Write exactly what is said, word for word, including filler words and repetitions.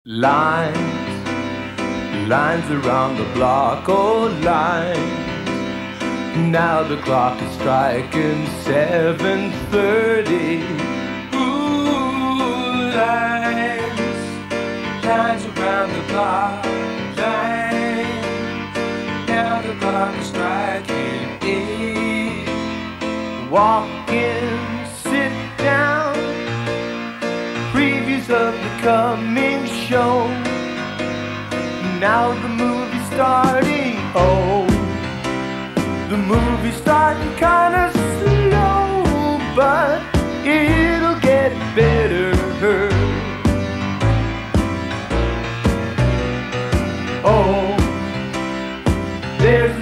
Lines, lines around the block, oh lines. Now the clock is striking seven thirty. Ooh, lines, lines around the block, lines. Now the clock is striking eight. Walk in, sit down. Previews of the coming show. Now the movie's starting. Oh, the movie's starting kinda slow, but it'll get better. Oh, there's